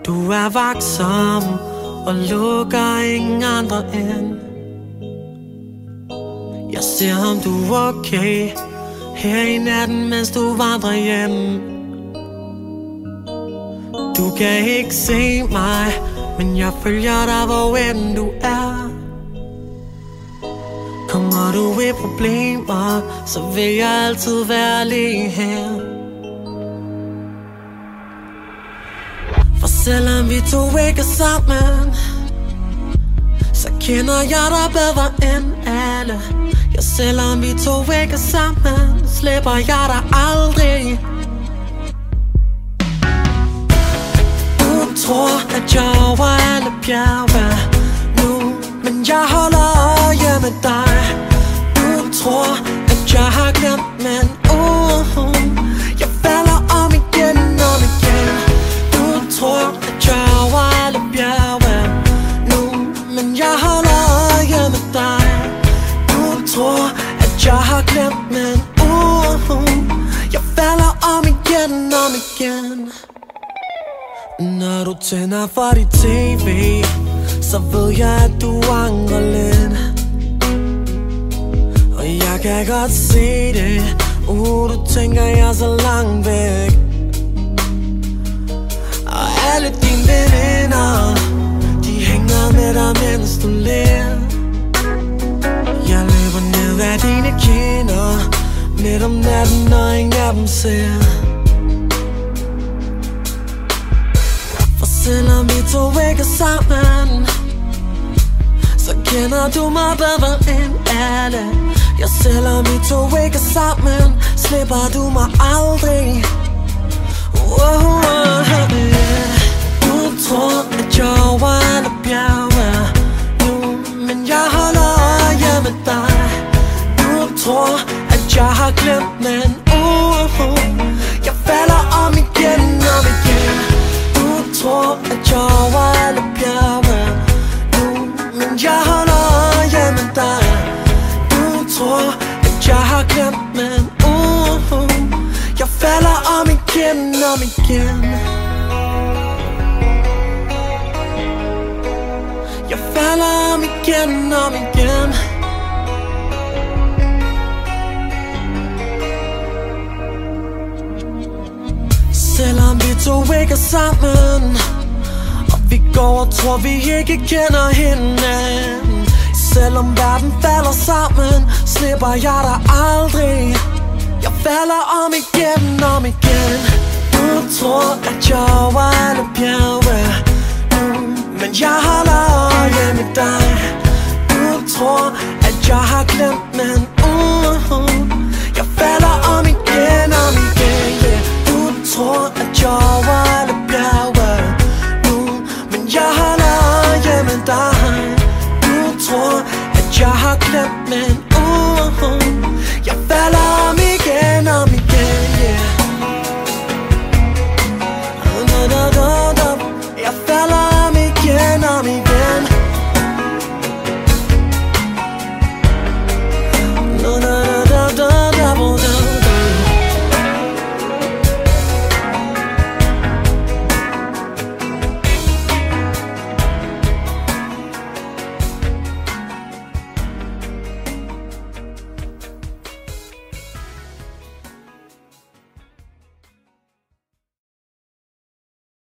Du er vaksom og lukker ingen andre ind. Jeg ser om du er okay her i natten, mens du vandrer hjem. Du kan ikke se mig, men jeg følger dig, hvor end du er. Kommer du i problemer, så vil jeg altid være lige her. For selvom vi to ikke er sammen, så kender jeg dig bedre end alle. Ja, selvom vi to ikke er sammen, slipper jeg dig aldrig. Du tror, at jeg over alle bjerge nu, men jeg holder øje med dig. Du tror, at jeg har glemt, men jeg falder om igen og igen. Du tror, at jeg over alle bjerge nu, men jeg holder øje med dig. Du tror, at jeg har glemt, men jeg falder om igen og igen. Når du tænder for dit tv, så ved jeg, at du angrer lidt. Og jeg kan godt se det. Du tænker, jeg er så langt væk. Og alle dine veninder, de hænger med dig, mens du ler. Jeg løber ned ad dine kinder midt om natten, når ingen af dem ser. For selvom vi to ikke er sammen, så kender du mig bedre end alle. Ja, selvom vi to ikke er sammen, slipper du mig aldrig. Du tror, at jeg over alle bjerge nu, men jeg holder øje med dig. Du tror, at jeg har glemt, men jeg falder om igen og igen. Du tror, at jeg over alle bjerge nu, men jeg holder øje med dig. Du tror, at jeg har glemt, men jeg falder om igen og igen. Jeg falder om igen og igen. Selvom vi to ikke er sammen, og vi går og tror, vi ikke kender hinanden. Selvom verden falder sammen, slipper jeg dig aldrig. Jeg falder om igen og igen. Du tror, at jeg over alle bjerge nu, men jeg holder øje med dig. Du tror, at jeg har glemt, men jeg falder om igen og igen, yeah. Du tror, at jeg over alle bjerge nu, men jeg holder øje med dig. Du tror, at jeg har glemt, men